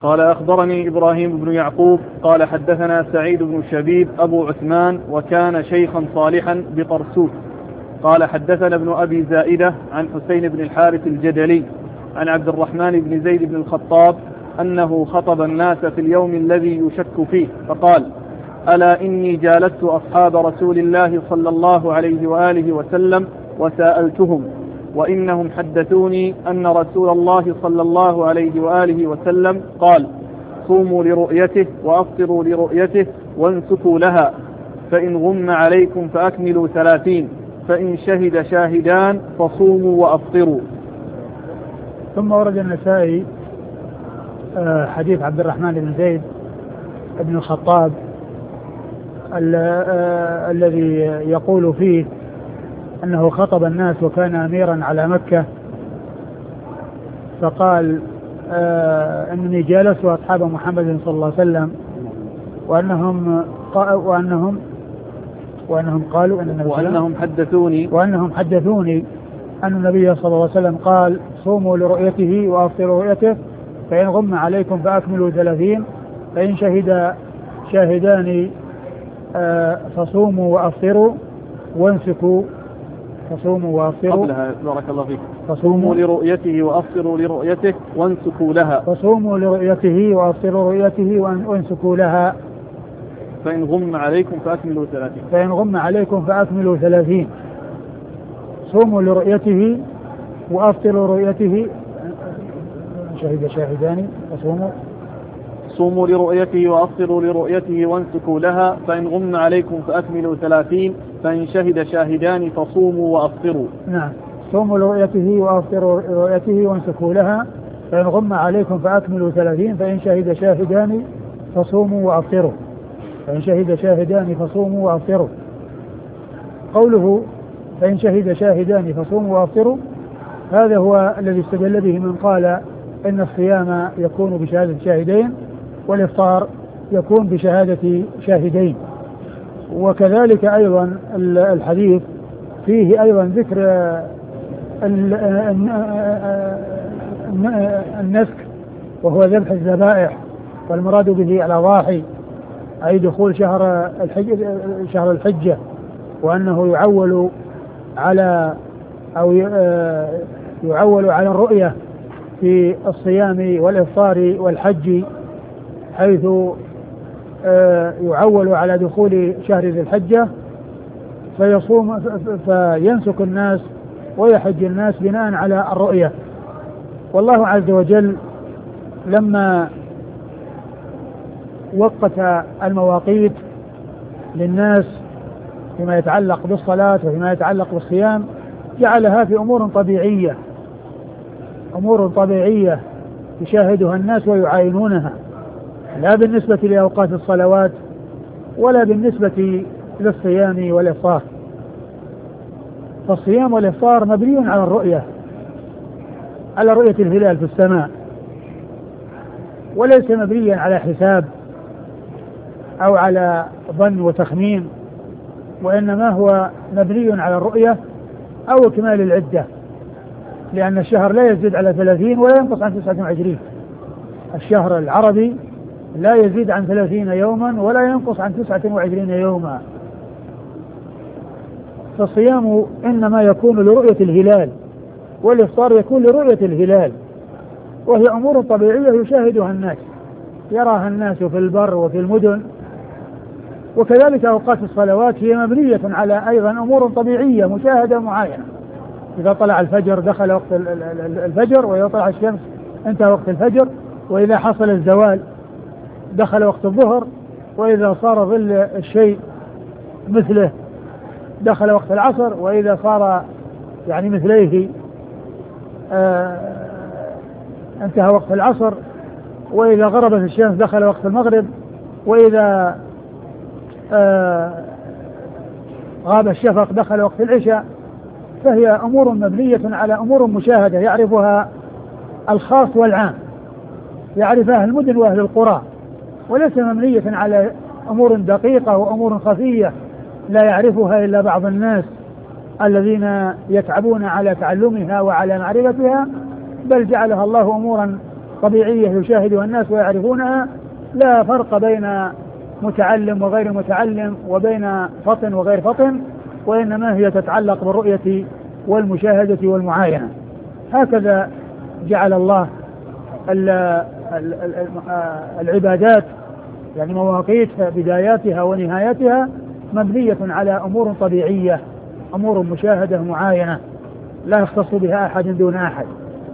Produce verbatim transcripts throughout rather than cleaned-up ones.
قال أخبرني إبراهيم بن يعقوب قال حدثنا سعيد بن شبيب أبو عثمان وكان شيخا صالحا بطرسوس قال حدثنا ابن أبي زائدة عن حسين بن الحارث الجدلي عن عبد الرحمن بن زيد بن الخطاب أنه خطب الناس في اليوم الذي يشك فيه فقال: ألا إني جالست أصحاب رسول الله صلى الله عليه وآله وسلم وسألتهم وإنهم حدثوني أن رسول الله صلى الله عليه وآله وسلم قال: صوموا لرؤيته وأفطروا لرؤيته وانسكوا لها، فإن غم عليكم فأكملوا ثلاثين، فإن شهد شاهدان فصوموا وأفطروا. ثم ورد النسائي حديث عبد الرحمن بن زيد بن الخطاب الذي يقول فيه أنه خطب الناس وكان أميرا على مكة، فقال آه أنني جالست أصحاب محمد صلى الله عليه وسلم وأنهم وأنهم وأنهم قالوا أن وأنهم حدثوني وأنهم حدثوني أن النبي صلى الله عليه وسلم قال: صوموا لرؤيته وأفطروا رؤيته، فإن غم عليكم فأكملوا ثلاثين، فإن شهد شاهدان آه فصوموا وأفطروا وانسكوا فصوموا وأفطروا. قبلها بارك الله فيك: فصوموا لرؤيته وأفطروا لرؤيته وانسكوا لها. فصوموا لرؤيته وأفطروا رؤيته وانسكوا لها. فإن غم عليكم فأكملوا ثلاثين. فإن غم عليكم فأكملوا ثلاثين. صوموا لرؤيته وأفطروا رؤيته. شهد شاهدان فصوموا. صوموا لرؤيته وأفطروا لرؤيته وانسكوا لها، فإن غم عليكم فأكملوا ثلاثين، فإن شهد شاهدان فصوموا وأفطروا. نعم. صوموا لرؤيته وأفطروا لرؤيته وانسكوا لها، فإن غم عليكم فأكملوا ثلاثين، فإن شهد شاهدان فصوموا وأفطروا. فإن شهد شاهدان فصوموا وأفطروا. قوله فإن شهد شاهدان فصوموا وأفطروا هذا هو الذي استدل به من قال إن الصيام يكون بشهادة شاهدين والإفطار يكون بشهادة شاهدين. وكذلك أيضا الحديث فيه أيضا ذكر النسك وهو ذبح الذبائح، والمراد به الأضاحي، أي دخول شهر الحجة, شهر الحجة وأنه يعول على أو يعول على الرؤية في الصيام والإفطار والحج، حيث يعول على دخول شهر ذي الحجة فيصوم فينسك الناس ويحج الناس بناء على الرؤية. والله عز وجل لما وقت المواقيت للناس فيما يتعلق بالصلاة وفيما يتعلق بالصيام جعلها في أمور طبيعية أمور طبيعية يشاهدها الناس ويعاينونها، لا بالنسبة لأوقات الصلوات ولا بالنسبة للصيام والإفطار. فالصيام والإفطار مبني على الرؤية على رؤية الهلال في السماء، وليس مبنيا على حساب أو على ظن وتخمين، وإنما هو مبني على الرؤية أو إكمال العدة، لأن الشهر لا يزيد على ثلاثين ولا ينقص عن تسعة وعشرين. الشهر العربي لا يزيد عن ثلاثين يوما ولا ينقص عن تسعة وعشرين يوما. فالصيام إنما يكون لرؤية الهلال، والإفطار يكون لرؤية الهلال، وهي أمور طبيعية يشاهدها الناس، يراها الناس في البر وفي المدن. وكذلك أوقات الصلوات هي مبنية على أيضا أمور طبيعية مشاهدة معينة، إذا طلع الفجر دخل وقت الفجر، وإذا طلع الشمس انتهى وقت الفجر، وإذا حصل الزوال دخل وقت الظهر، وإذا صار ظل الشيء مثله دخل وقت العصر، وإذا صار يعني مثليه آه انتهى وقت العصر، وإذا غربت الشمس دخل وقت المغرب، وإذا آه غاب الشفق دخل وقت العشاء. فهي أمور مبنية على أمور مشاهدة يعرفها الخاص والعام، يعرفها المدن وأهل القرى، وليس مبنية على أمور دقيقة وأمور خفية لا يعرفها إلا بعض الناس الذين يتعبون على تعلمها وعلى معرفتها، بل جعلها الله أمورا طبيعية يشاهدها الناس ويعرفونها، لا فرق بين متعلم وغير متعلم وبين فطن وغير فطن، وإنما هي تتعلق بالرؤية والمشاهدة والمعاينة. هكذا جعل الله العبادات يعني مواقيت بداياتها ونهاياتها مبنية على أمور طبيعية، أمور مشاهدة معاينة لا يختص بها أحد دون أحد.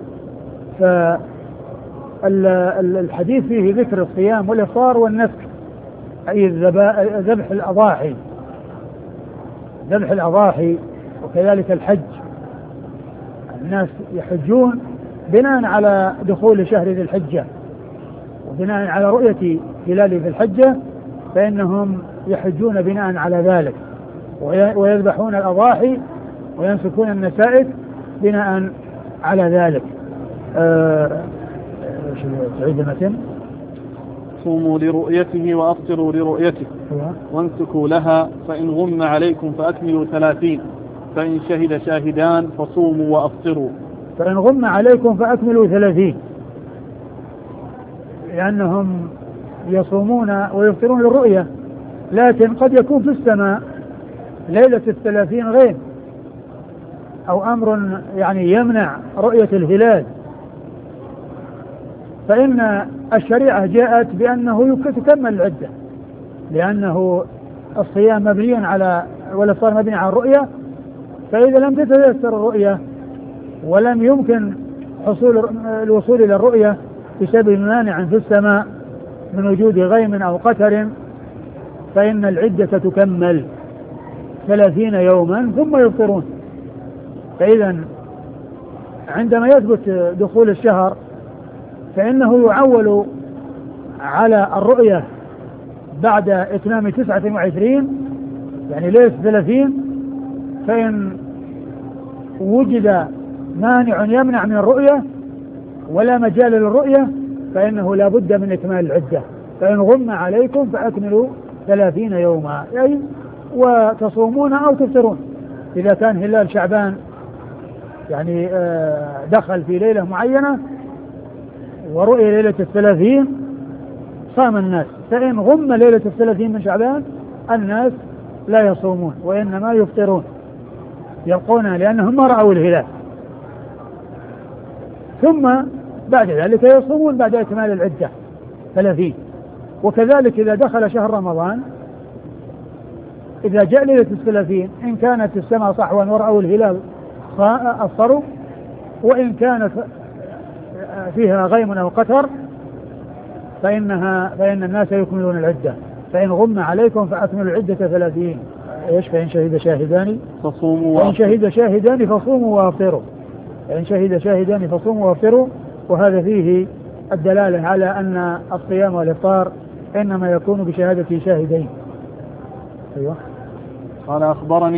فالحديث فيه ذكر الصيام والإفطار والنسك، أي ذبح الأضاحي ذبح الأضاحي وكذلك الحج. الناس يحجون بناء على دخول شهر ذي الحجة وبناء على رؤية هلال ذي الحجة، فإنهم يحجون بناء على ذلك ويذبحون الأضاحي وينسكون النسائك بناء على ذلك. أه تعيد المتن. صوموا لرؤيته وأفطروا لرؤيته وانسكوا لها، فإن غم عليكم فأكملوا ثلاثين، فإن شهد شاهدان فصوموا وأفطروا. فإن غم عليكم فأكملوا ثلاثين، لأنهم يصومون ويفطرون للرؤية، لكن قد يكون في السماء ليلة الثلاثين غيم أو أمر يعني يمنع رؤية الهلال، فإن الشريعة جاءت بأنه تكمل العدة، لأنه الصيام مبني على والإفطار مبني على الرؤية، فإذا لم تتيسر الرؤية ولم يمكن حصول الوصول إلى الرؤية بسبب مانع في السماء من وجود غيم أو قتر، فإن العدة تكمل ثلاثين يوما ثم يفطرون. فإذا عندما يثبت دخول الشهر فإنه يعول على الرؤية بعد إتمام تسعة وعشرين يعني ليلة ثلاثين، فإن وجد مانع يمنع من الرؤية ولا مجال للرؤية فإنه لا بد من إكمال العدة. فإن غم عليكم فأكملوا ثلاثين يوما، أي وتصومون أو تفطرون. إذا كان هلال شعبان يعني دخل في ليلة معينة ورؤية ليلة الثلاثين صام الناس، فإن غم ليلة الثلاثين من شعبان الناس لا يصومون وإنما يفطرون يبقون لأنهم ما رأوا الهلال، ثم بعد ذلك يصومون بعد إكمال العدة ثلاثين. وكذلك إذا دخل شهر رمضان إذا جاء ليلة الثلاثين إن كانت السماء صحوا ورأوا الهلال أفطروا، وإن كانت فيها غيم أو قتر فإنها فإن الناس يكملون العدة. فإن غم عليكم فأكملوا العدة ثلاثين. إيش؟ فإن شهد شاهدان فصوموا وإن شهد شاهدان فصوموا وأفطروا. فإن شهد شاهدان فصوموا وأفطروا. وهذا فيه الدلالة على أن الصيام والإفطار إنما يكون بشهادة شاهدين. أيوة. قال أخبرني